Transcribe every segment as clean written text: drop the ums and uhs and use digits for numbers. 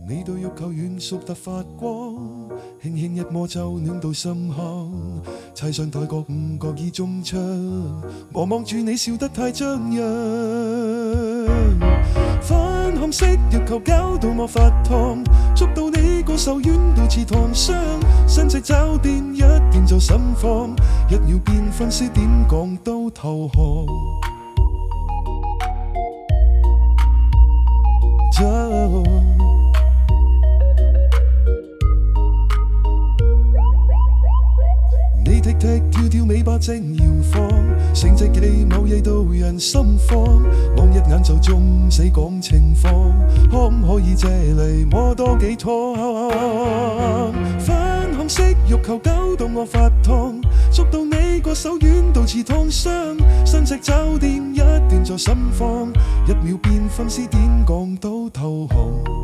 你對欲求軟熟得發光，輕輕一摸就暖到心坎。猜上台角唔覺意中槍，我望住你笑得太張揚。粉紅色欲求搞到我發燙，捉到你個手軟到似燙傷，伸隻爪電一電就心慌，一秒變分屍點講都投降。你踢踢跳跳尾巴正搖晃，成隻技某嘢到人心慌，望一眼就中死講情況，可唔可以借嚟摸多幾趟？粉紅色欲求搞到我發燙，捉到你個手軟到似燙傷，伸隻爪電一電就心慌，一秒變分屍點講都投降。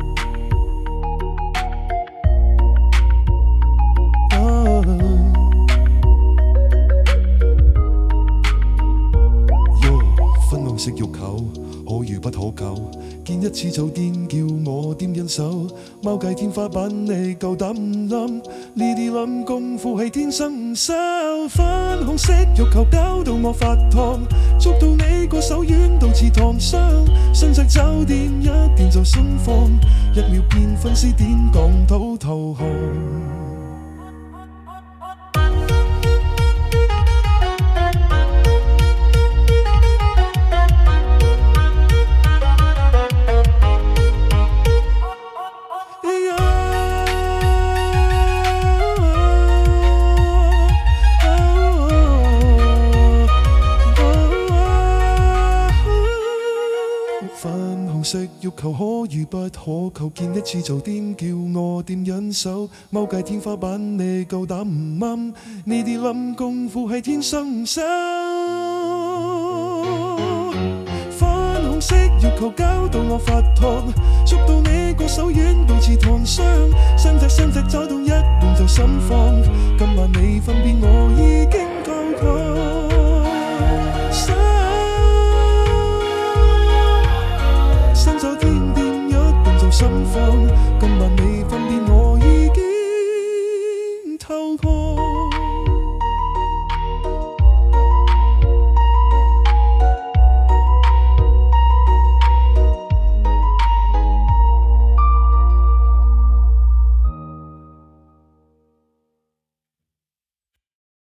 色欲求可遇不可求，見一次就癲叫我點忍手？貓計天花板你夠膽唔冧？呢啲冧功夫係天生唔收。粉紅色欲求搞到我發燙，捉到你個手軟到似燙傷，伸隻爪電一電就心慌，一秒變分屍點講到投降。粉紅色欲求可遇不可求，見一次就癲叫我點忍手？貓計天花板你夠膽唔冧？呢啲冧功夫係天生唔收。粉紅色欲求搞到我發燙，捉到你個手軟到似燙傷，伸隻找到一換就心慌，今晚你分辨我已經夠強。心慌，今晚你分辨我已經投降。